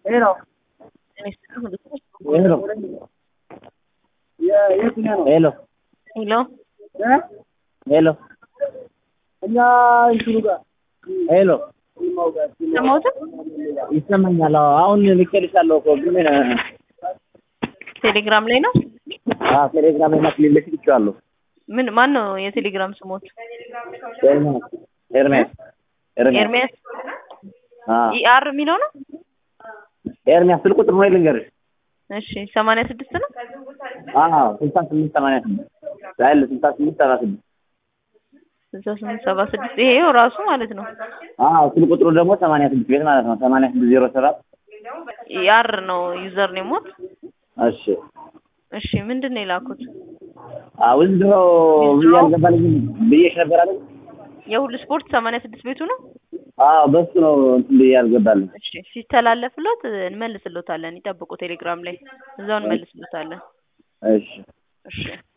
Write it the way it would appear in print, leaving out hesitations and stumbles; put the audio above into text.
Hello. Hello. Hello. Hello. Hello. Hello. ሰሞኑን ይሰማኛል። አሁን ልከልሻለሁ እኮ ግን ቴሌግራም ላይ ነው። ቴሌግራም ላይ ማክሊልሽ ይችላል። ምን ማን ነው የቴሌግራም ስሞት? ኤርሚያስ ኤርሚያስ ኢአር የሚለው ነው። ኤርሚያስ ስልክ ቁጥር ነው ልንገርሽ። እሺ 86 ነው። 68 86 ዛይል 68 76 6876 ይሄው ራሱ ማለት ነው። ስልክ ቁጥሩ ደግሞ 86 ቤት ማለት ነው። 8607 ኢአር ነው ዩዘር ኔሞት። እሺ ምንድነው የላኩት? ውዝድሮ ያልገባልኝ ብዬሽ ነበር አይደል? የሁሉ ስፖርት 86 ቤቱ ነው። በሱ ነው እንትን ያልገባልኝ። እሺ ሲተላለፍሎት እንመልስሎታለን። ይጠብቁ ቴሌግራም ላይ እዛው እንመልስሎታለን። እሺ